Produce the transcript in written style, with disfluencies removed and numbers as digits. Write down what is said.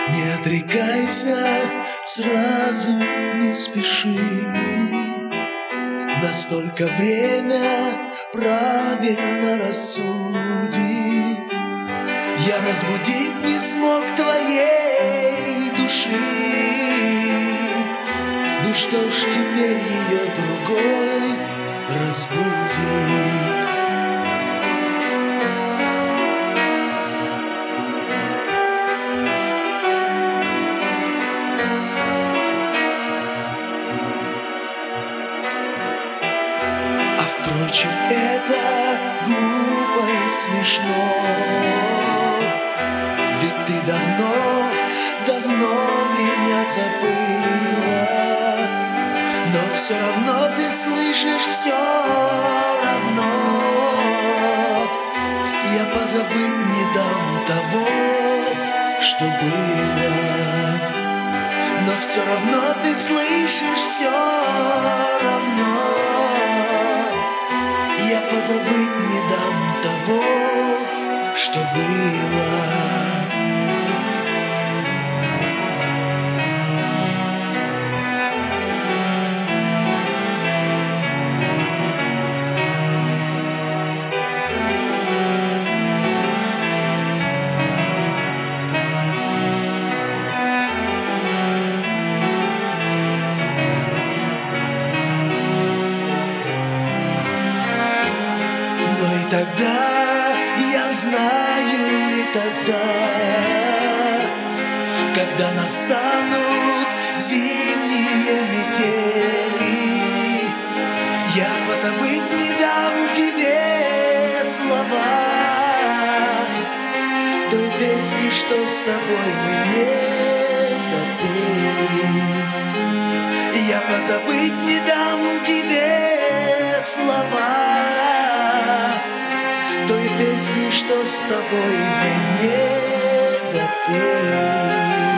Не отрекайся, сразу не спеши. Настолько время правильно рассудит. Я разбудить не смог твоей души. Ну что ж, теперь ее другой разбудит. Впрочем, это глупо и смешно, ведь ты давно, давно меня забыла. Но все равно ты слышишь, все равно я позабыть не дам того, что было. Но все равно ты слышишь, все равно я позабыть не дам того, что было. Но и тогда, я знаю, и тогда, когда настанут зимние метели, я позабыть не дам тебе слова той песни, что с тобой мы не допели. Я позабыть не дам тебе слова той песни, что с тобой мы не допели.